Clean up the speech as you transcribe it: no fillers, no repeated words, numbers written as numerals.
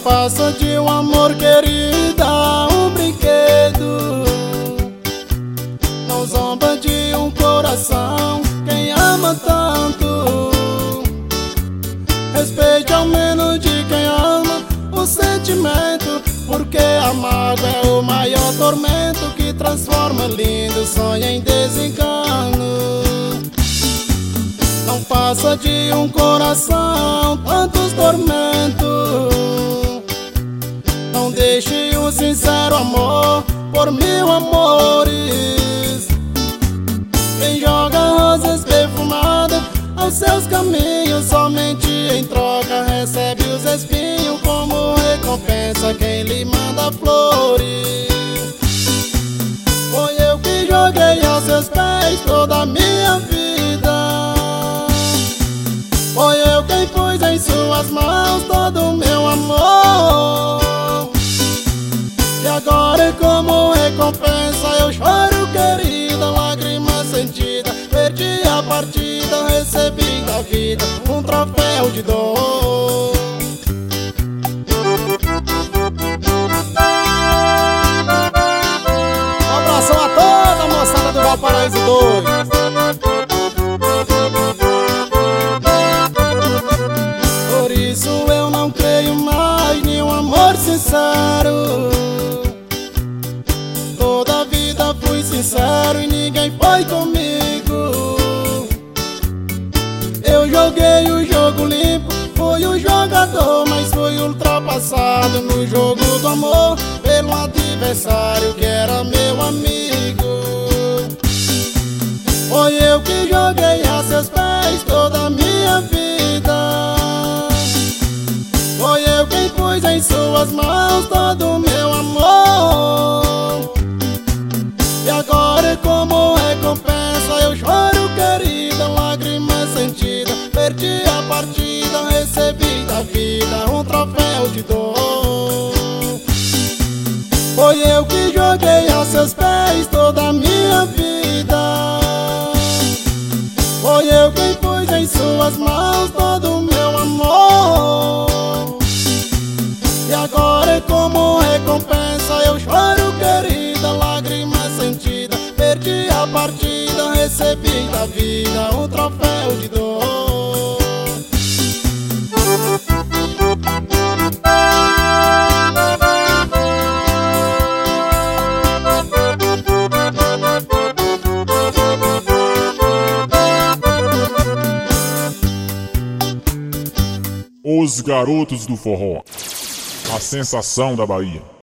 faça de um amor, querida, um brinquedo. Não zomba de um coração quem ama tanto. Respeite ao menos de quem ama o sentimento, porque a mágoa é o maior tormento que transforma lindo sonho em desengano. Não faça de um coração tantos tormentos. Não deixe um sincero amor por mil amores. Quem joga rosas perfumadas aos seus caminhos, somente em troca recebe os espinhos. Como recompensa quem lhe manda flores. Foi eu que joguei aos seus pés toda a minha vida. Foi eu quem pus em suas mãos todo o meu amor. E agora como recompensa eu choro, querida, lágrima sentida. Perdi a partida, recebi da vida um troféu de dor. Um abração a toda a moçada do Valparaíso 2. Por isso eu não creio mais em um amor sincero. Toda a vida fui sincero e ninguém foi comigo. Eu joguei o jogo limpo, fui o jogador, mas fui ultrapassado no jogo do amor pelo adversário que era meu amigo. Foi eu que joguei a seus pés toda a minha vida. Foi eu quem pus em suas mãos todo o meu amor. E agora como recompensa eu choro, querida, lágrima sentida. Perdi a partida, recebi da vida um troféu de dor. Foi eu que joguei a seus pés toda a minha vida. Foi eu quem pus em suas mãos todo o meu amor. E agora como recompensa eu choro, querida, lágrima sentida. Perdi a partida, recebi da vida um troféu de dor. Os Garotos do Forró, a sensação da Bahia.